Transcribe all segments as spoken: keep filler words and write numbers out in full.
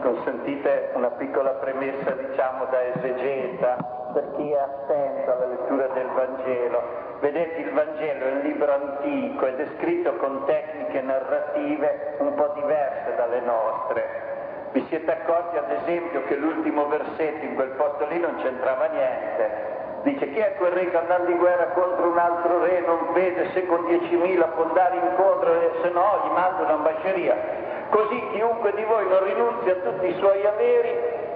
consentite una piccola premessa, diciamo, da esegeta, per chi è attento alla lettura del Vangelo. Vedete, il Vangelo è un libro antico ed è scritto con tecniche narrative un po' diverse dalle nostre. Vi siete accorti, ad esempio, che l'ultimo versetto in quel posto lì non c'entrava niente. Dice: chi è quel re che andando in guerra contro un altro re non vede se con diecimila può andare incontro e se no gli manda un'ambasceria? Così chiunque di voi non rinunzi a tutti i suoi averi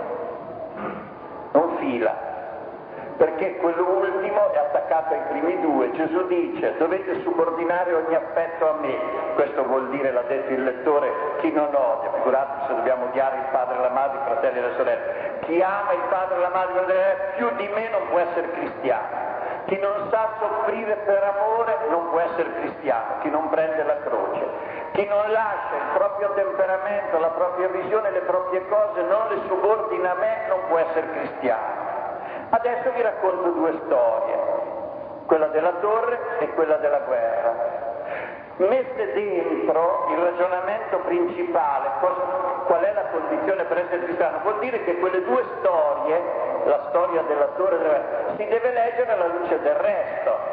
non fila, perché quello ultimo è attaccato ai primi due. Gesù dice: dovete subordinare ogni affetto a me. Questo vuol dire, l'ha detto il lettore, chi non odia. Figurati se dobbiamo odiare il padre, la madre, i fratelli e le sorelle. Chi ama il padre, la madre, più di me non può essere cristiano. Chi non sa soffrire per amore non può essere cristiano. Chi non prende la croce, chi non lascia il proprio temperamento, la propria visione, le proprie cose, non le subordina a me, non può essere cristiano. Adesso vi racconto due storie, quella della torre e quella della guerra. Mette dentro il ragionamento principale, cosa, qual è la condizione per essere cristiano, vuol dire che quelle due storie, la storia della torre e della guerra, si deve leggere alla luce del resto.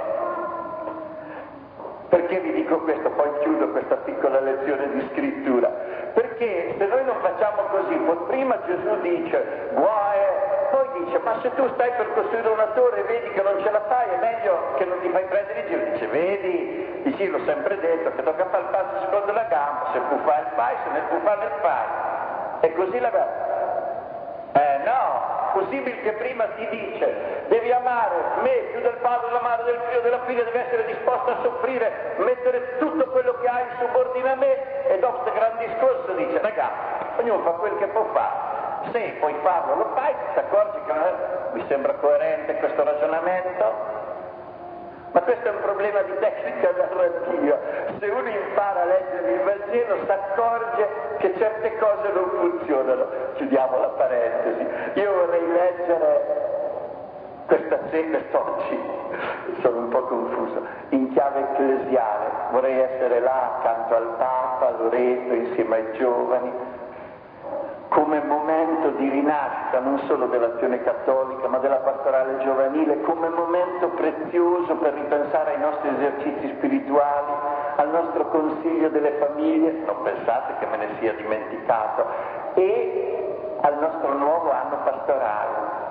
Perché vi dico questo? Poi chiudo questa piccola lezione di scrittura. Perché se noi non facciamo così, prima Gesù dice guai, poi dice: ma se tu stai per costruire una torre e vedi che non ce la fai, è meglio che non ti fai prendere in giro. Dice: vedi, dici, l'ho sempre detto che tocca fare il passo secondo la gamba, se può fare il fai, se nel può fare il fai. E così la va. Eh no, possibile che prima ti dice: devi amare me più del padre, della madre, del figlio, della figlia, devi essere disposto a soffrire, mettere tutto quello che hai in subordine a me, e dopo questo gran discorso dice: ragazzi, ognuno fa quel che può fare. Se puoi farlo, lo fai, ti accorgi che vi sembra coerente questo ragionamento? Ma questo è un problema di tecnica narrativa. Se uno impara a leggere il Vangelo si accorge che certe cose non funzionano. Chiudiamo la parentesi. Io vorrei leggere questa sera, oggi sono un po' confuso, in chiave ecclesiale. Vorrei essere là accanto al Papa, a Loreto, insieme ai giovani, come momento di rinascita non solo dell'azione cattolica ma della pastorale giovanile, come momento prezioso per ripensare ai nostri esercizi spirituali, al nostro consiglio delle famiglie, non pensate che me ne sia dimenticato, e al nostro nuovo anno pastorale.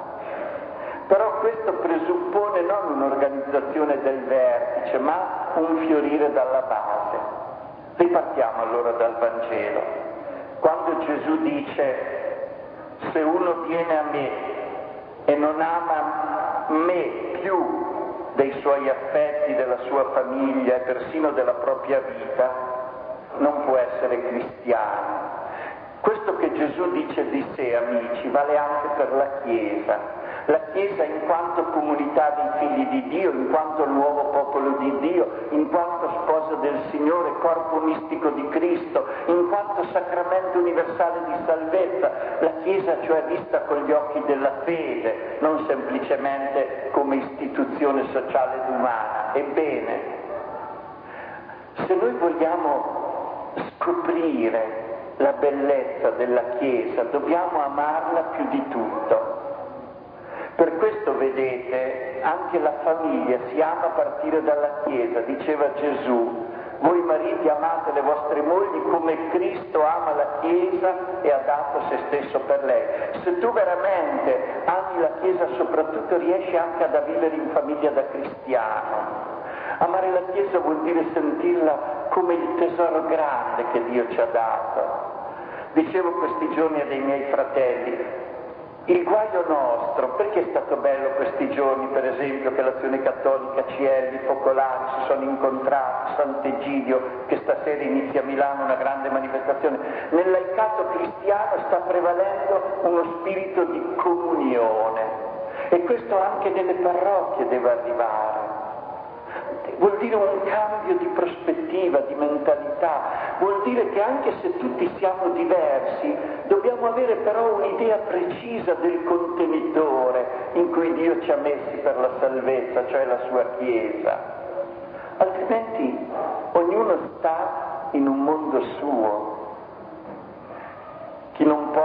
Però questo presuppone non un'organizzazione del vertice ma un fiorire dalla base. Ripartiamo allora dal Vangelo. Quando Gesù dice: se uno viene a me e non ama me più dei suoi affetti, della sua famiglia e persino della propria vita, non può essere cristiano. Questo che Gesù dice di sé, amici, vale anche per la Chiesa. La Chiesa in quanto comunità dei figli di Dio, in quanto nuovo popolo di Dio, in quanto sposa del Signore, corpo mistico di Cristo, in quanto sacramento universale di salvezza. La Chiesa, cioè, vista con gli occhi della fede, non semplicemente come istituzione sociale ed umana. Ebbene, se noi vogliamo scoprire la bellezza della Chiesa, dobbiamo amarla più di tutto. Per questo, vedete, anche la famiglia si ama a partire dalla Chiesa. Diceva Gesù: voi mariti amate le vostre mogli come Cristo ama la Chiesa e ha dato se stesso per lei. Se tu veramente ami la Chiesa, soprattutto riesci anche ad vivere in famiglia da cristiano. Amare la Chiesa vuol dire sentirla come il tesoro grande che Dio ci ha dato. Dicevo questi giorni a dei miei fratelli: il guaio nostro, perché è stato bello questi giorni, per esempio, che l'Azione Cattolica, Cieli, Focolari si sono incontrati, Sant'Egidio, che stasera inizia a Milano una grande manifestazione. Nel laicato cristiano sta prevalendo uno spirito di comunione, e questo anche nelle parrocchie deve arrivare. Vuol dire un cambio di prospettiva, di mentalità, vuol dire che anche se tutti siamo diversi, dobbiamo avere però un'idea precisa del contenitore in cui Dio ci ha messi per la salvezza, cioè la sua Chiesa. Altrimenti ognuno sta in un mondo suo. Chi non porta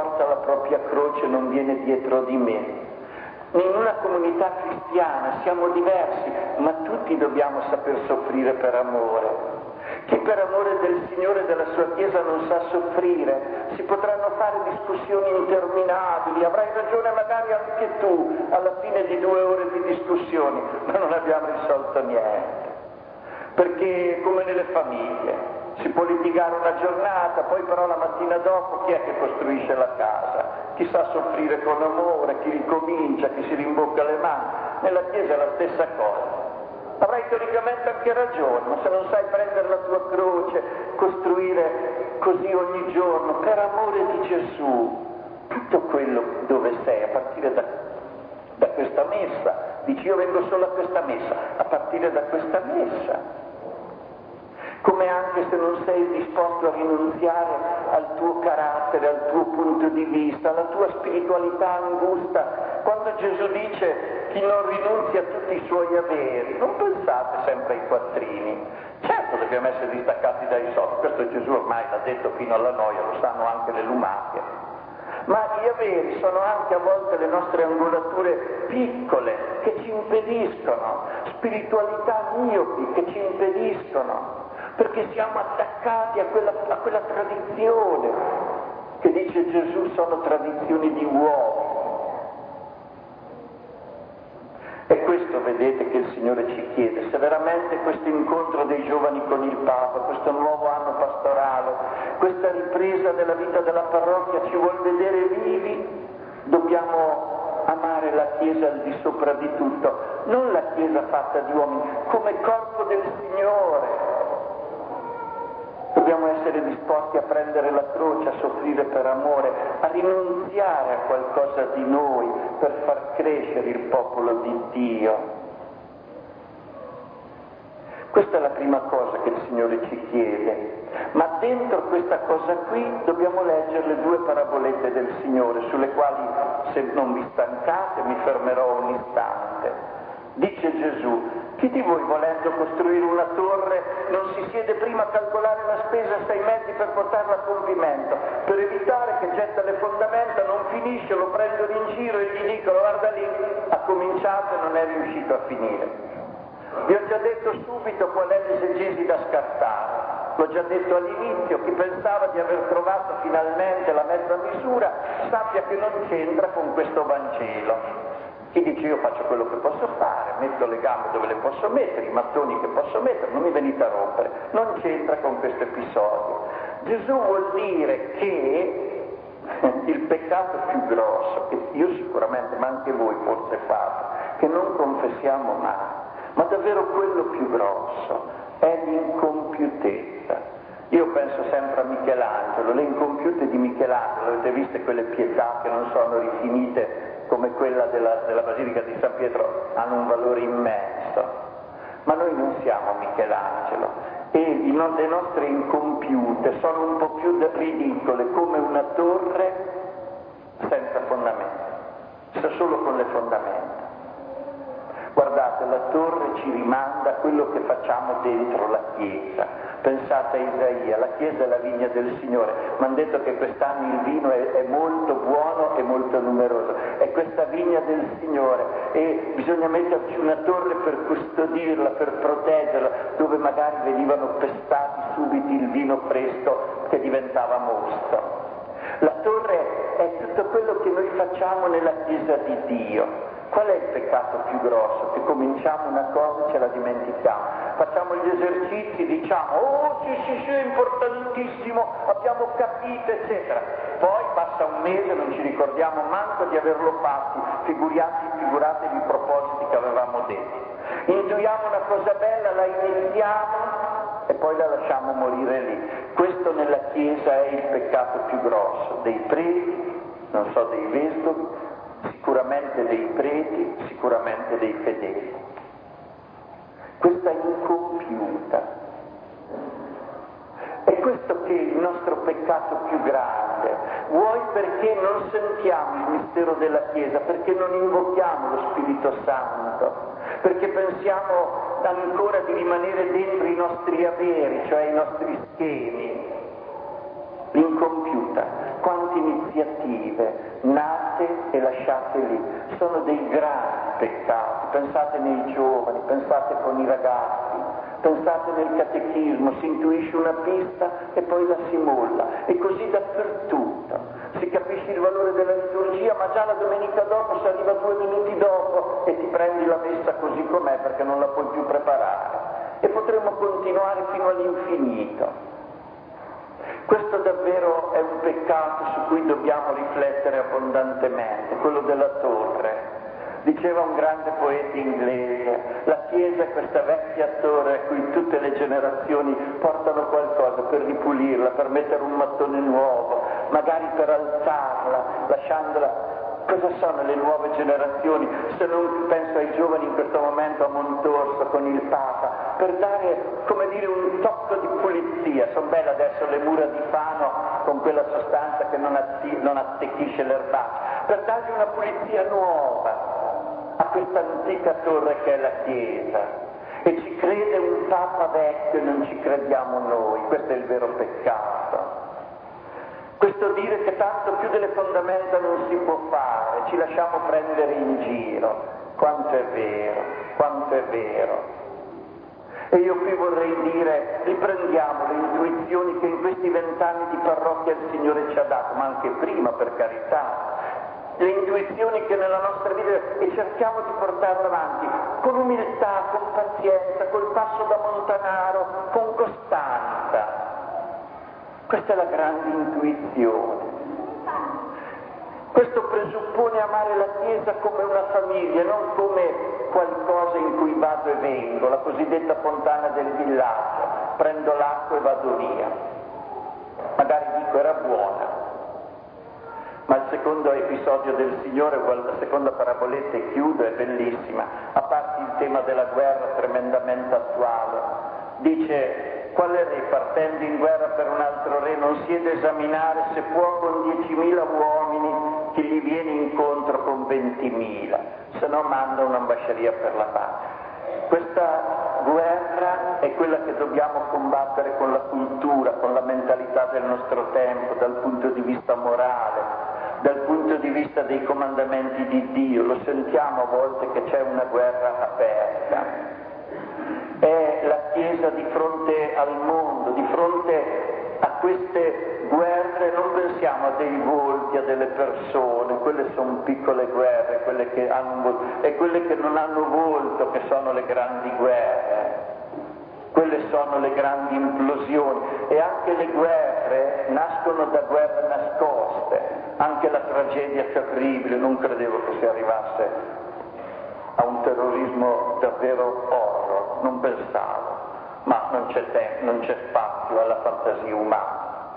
propria croce non viene dietro di me. In una comunità cristiana siamo diversi, ma tutti dobbiamo saper soffrire per amore. Chi per amore del Signore e della sua Chiesa non sa soffrire, si potranno fare discussioni interminabili, avrai ragione magari anche tu alla fine di due ore di discussioni, ma non abbiamo risolto niente. Perché come nelle famiglie, si può litigare una giornata, poi però la mattina dopo chi è che costruisce la casa? Chi sa soffrire con amore, chi ricomincia, chi si rimbocca le mani. Nella Chiesa è la stessa cosa. Avrai teoricamente anche ragione, ma se non sai prendere la tua croce, costruire così ogni giorno, per amore di Gesù, tutto quello dove sei, a partire da, da questa messa, dici io vengo solo a questa messa, a partire da questa messa. Come anche se non sei disposto a rinunziare al tuo carattere, al tuo punto di vista, alla tua spiritualità angusta. Quando Gesù dice chi non rinunzia a tutti i suoi averi, non pensate sempre ai quattrini. Certo dobbiamo essere distaccati dai soldi, questo Gesù ormai l'ha detto fino alla noia, lo sanno anche le lumache. Ma gli averi sono anche a volte le nostre angolature piccole che ci impediscono, spiritualità miopi che ci impediscono. Perché siamo attaccati a quella, a quella tradizione che dice Gesù sono tradizioni di uomini. E questo vedete che il Signore ci chiede, se veramente questo incontro dei giovani con il Papa, questo nuovo anno pastorale, questa ripresa della vita della parrocchia ci vuol vedere vivi, dobbiamo amare la Chiesa al di sopra di tutto, non la Chiesa fatta di uomini, come corpo del Signore. Dobbiamo essere disposti a prendere la croce, a soffrire per amore, a rinunziare a qualcosa di noi per far crescere il popolo di Dio. Questa è la prima cosa che il Signore ci chiede. Ma dentro questa cosa qui dobbiamo leggere le due parabolette del Signore, sulle quali, se non vi stancate, mi fermerò un istante. Dice Gesù, chi di voi volendo costruire una torre non si siede prima a calcolare la spesa e sei mezzi per portarla a compimento, per evitare che getta le fondamenta, non finisce, lo prendono in giro e gli dicono guarda lì, ha cominciato e non è riuscito a finire. Vi ho già detto subito qual è l'esegesi da scartare, l'ho già detto all'inizio, chi pensava di aver trovato finalmente la mezza misura sappia che non c'entra con questo Vangelo. Chi dice io faccio quello che posso fare, metto le gambe dove le posso mettere, i mattoni che posso mettere, non mi venite a rompere, non c'entra con questo episodio. Gesù vuol dire che il peccato più grosso, che io sicuramente, ma anche voi forse fate, che non confessiamo mai, ma davvero quello più grosso, è l'incompiutezza. Io penso sempre a Michelangelo, le incompiute di Michelangelo, avete viste quelle pietà che non sono rifinite come quella della, della Basilica di San Pietro, hanno un valore immenso. Ma noi non siamo Michelangelo e le nostre incompiute sono un po' più ridicole, come una torre senza fondamenta, sta solo con le fondamenta. Guardate, la torre ci rimanda a quello che facciamo dentro la Chiesa. Pensate a Isaia, la Chiesa è la vigna del Signore, mi hanno detto che quest'anno il vino è, è molto buono e molto numeroso, è questa vigna del Signore e bisogna metterci una torre per custodirla, per proteggerla, dove magari venivano pestati subito il vino fresco che diventava mosto. La torre è tutto quello che noi facciamo nella Chiesa di Dio. Qual è il peccato più grosso? Che cominciamo una cosa e ce la dimentichiamo. Facciamo gli esercizi, diciamo, oh sì sì sì, è importantissimo, abbiamo capito, eccetera. Poi passa un mese, non ci ricordiamo manco di averlo fatto, figuriati, figuratevi i propositi che avevamo detto. Intuiamo una cosa bella, la iniziamo e poi la lasciamo morire lì. Questo nella Chiesa è il peccato più grosso, dei preti, non so, dei vescovi, sicuramente dei preti, sicuramente dei fedeli. Questa incompiuta. È questo che è il nostro peccato più grande. Vuoi perché non sentiamo il mistero della Chiesa, perché non invochiamo lo Spirito Santo, perché pensiamo ancora di rimanere dentro i nostri averi, cioè i nostri schemi. L'incompiuta. Quanti iniziano iniziative nate e lasciate lì, sono dei grandi peccati. Pensate nei giovani, pensate con i ragazzi, pensate nel catechismo, si intuisce una pista e poi la si molla, e così dappertutto. Si capisce il valore della liturgia, ma già la domenica dopo si arriva due minuti dopo e ti prendi la messa così com'è perché non la puoi più preparare. E potremmo continuare fino all'infinito. Questo davvero è un peccato su cui dobbiamo riflettere abbondantemente, quello della torre. Diceva un grande poeta inglese, la Chiesa è questa vecchia torre a cui tutte le generazioni portano qualcosa per ripulirla, per mettere un mattone nuovo, magari per alzarla, lasciandola. Cosa sono le nuove generazioni? Se non penso ai giovani in questo momento a Montorso con il Papa, per dare, come dire, un tocco di pulizia. Sono belle adesso le mura di Fano con quella sostanza che non, atti- non attecchisce l'erbaceo, per dargli una pulizia nuova a questa antica torre che è la Chiesa. E ci crede un Papa vecchio e non ci crediamo noi, questo è il vero peccato. Questo dire che tanto più delle fondamenta non si può fare, ci lasciamo prendere in giro, quanto è vero, quanto è vero. E io qui vorrei dire, riprendiamo le intuizioni che in questi vent'anni di parrocchia il Signore ci ha dato, ma anche prima, per carità, le intuizioni che nella nostra vita, e cerchiamo di portarle avanti con umiltà, con pazienza, col passo da Montanaro, con costanza. Questa è la grande intuizione. Questo presuppone amare la Chiesa come una famiglia, non come qualcosa in cui vado e vengo, la cosiddetta fontana del villaggio, prendo l'acqua e vado via. Magari dico era buona, ma il secondo episodio del Signore, la seconda paraboletta, e chiudo, è bellissima, a parte il tema della guerra tremendamente attuale. Dice: quale re, partendo in guerra per un altro re, non si è da esaminare se può con diecimila uomini che gli viene incontro con ventimila, se no manda un'ambasceria per la pace. Questa guerra è quella che dobbiamo combattere con la cultura, con la mentalità del nostro tempo, dal punto di vista morale, dal punto di vista dei comandamenti di Dio. Lo sentiamo a volte che c'è una guerra aperta. È la Chiesa di fronte al mondo, di fronte a queste guerre. Non pensiamo a dei volti, a delle persone, quelle sono piccole guerre, quelle che hanno un volto, e quelle che non hanno volto che sono le grandi guerre, quelle sono le grandi implosioni. E anche le guerre nascono da guerre nascoste, anche la tragedia terribile. Non credevo che si arrivasse a un terrorismo davvero horror, non pensavo, ma non c'è tempo, non c'è spazio alla fantasia umana.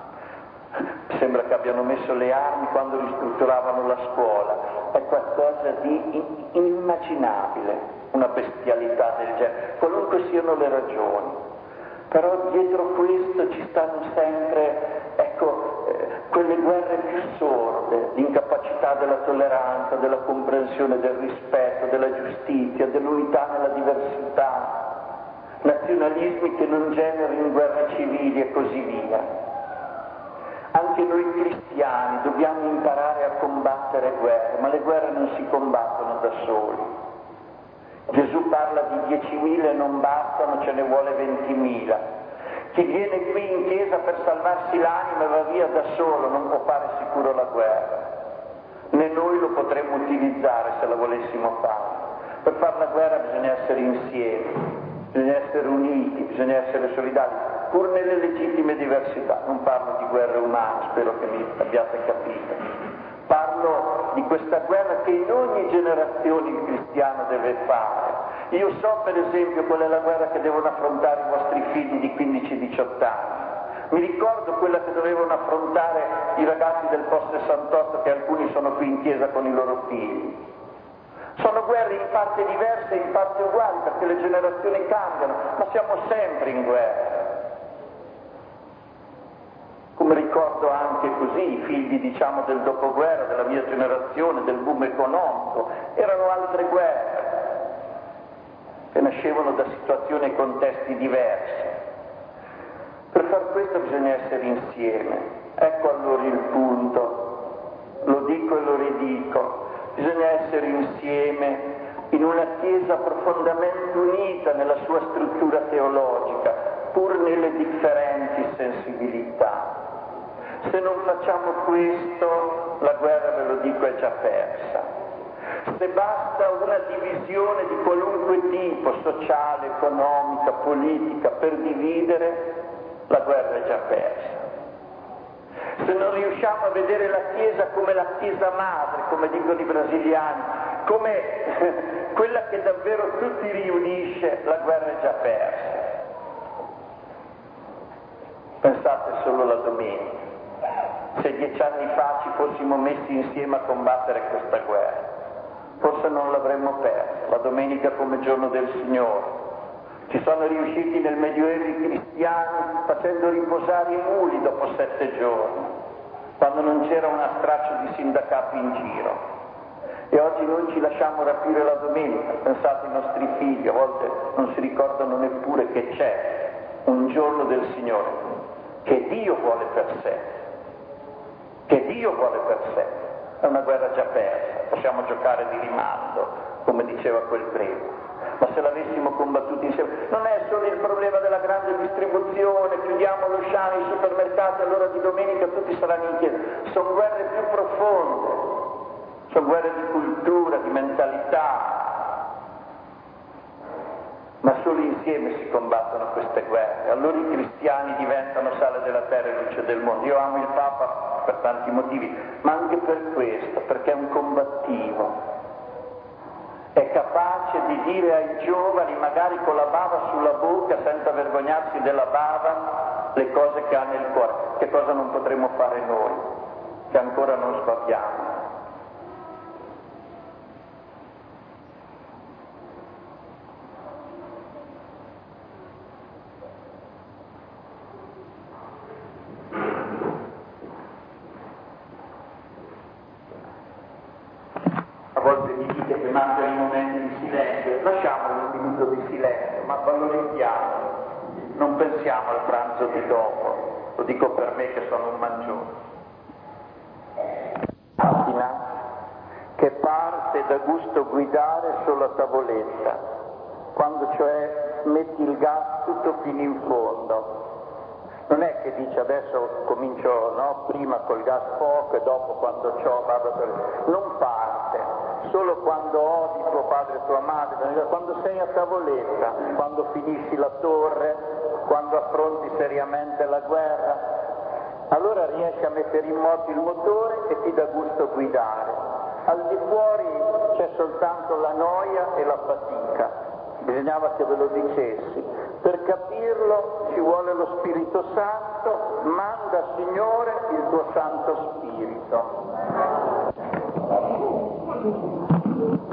Sembra che abbiano messo le armi quando ristrutturavano la scuola, è qualcosa di inimmaginabile, una bestialità del genere, qualunque siano le ragioni. Però dietro questo ci stanno sempre, ecco, eh, quelle guerre più sorde, l'incapacità della tolleranza, della comprensione, del rispetto, della giustizia, dell'unità nella diversità, nazionalismi che non generino guerre civili e così via. Anche noi cristiani dobbiamo imparare a combattere guerre, ma le guerre non si combattono da soli. Gesù parla di diecimila e non bastano, ce ne vuole ventimila. Chi viene qui in chiesa per salvarsi l'anima e va via da solo non può fare sicuro la guerra. Né noi lo potremmo utilizzare se la volessimo fare. Per fare la guerra bisogna essere insieme, bisogna essere uniti, bisogna essere solidali, pur nelle legittime diversità. Non parlo di guerre umane, spero che mi abbiate capito. Parlo di questa guerra che in ogni generazione il cristiano deve fare. Io so per esempio qual è la guerra che devono affrontare i vostri figli di quindici diciotto anni. Mi ricordo quella che dovevano affrontare i ragazzi del post sessantotto, che alcuni sono qui in chiesa con i loro figli. Sono guerre in parte diverse e in parte uguali, perché le generazioni cambiano, ma siamo sempre in guerra. Come ricordo anche così i figli, diciamo, del dopoguerra, della mia generazione, del boom economico, erano altre guerre che nascevano da situazioni e contesti diversi. Per far questo bisogna essere insieme. Ecco allora il punto. una Chiesa profondamente unita nella sua struttura teologica, pur nelle differenti sensibilità. Se non facciamo questo, la guerra, ve lo dico, è già persa. Se basta una divisione di qualunque tipo, sociale, economica, politica, per dividere, la guerra è già persa. Se non riusciamo a vedere la Chiesa come la Chiesa madre, come dicono i brasiliani, come quella che davvero tutti riunisce, la guerra è già persa. Pensate solo alla domenica. Se dieci anni fa ci fossimo messi insieme a combattere questa guerra, forse non l'avremmo persa, la domenica come giorno del Signore. Ci sono riusciti nel Medioevo i cristiani facendo riposare i muli dopo sette giorni, quando non c'era una straccia di sindacato in giro. E oggi noi ci lasciamo rapire la domenica. Pensate ai nostri figli, a volte non si ricordano neppure che c'è un giorno del Signore, che Dio vuole per sé, che Dio vuole per sé. È una guerra già persa, possiamo giocare di rimando, come diceva quel prete. Ma se l'avessimo combattuto insieme, non è solo il problema della grande distribuzione, chiudiamo lo sciame, i supermercati, allora di domenica tutti saranno in chiesa. Sono guerre più profonde, sono guerre di cultura, di mentalità. Ma solo insieme si combattono queste guerre. Allora i cristiani diventano sale della terra e luce del mondo. Io amo il Papa per tanti motivi, ma anche per questo, perché è un combattivo. È capace di dire ai giovani, magari con la bava sulla bocca, senza vergognarsi della bava, le cose che ha nel cuore. Che cosa non potremo fare noi, che ancora non sbagliamo? A volte mi dite che mancano i momenti di silenzio, lasciamo un minuto di silenzio, ma valorizziamo, non pensiamo al pranzo di dopo, lo dico per me che sono un mangione. Macchina che parte da gusto guidare solo a tavoletta, quando cioè metti il gas tutto fino in fondo. Non è che dice adesso comincio, no, prima col gas poco e dopo quando c'ho vado per... Non parte, solo quando odi tuo padre e tua madre, quando sei a tavoletta, quando finisci la torre, quando affronti seriamente la guerra, allora riesci a mettere in moto il motore e ti dà gusto guidare. Al di fuori c'è soltanto la noia e la fatica. Bisognava che ve lo dicessi. Per capirlo ci vuole lo Spirito Santo, manda Signore il tuo Santo Spirito.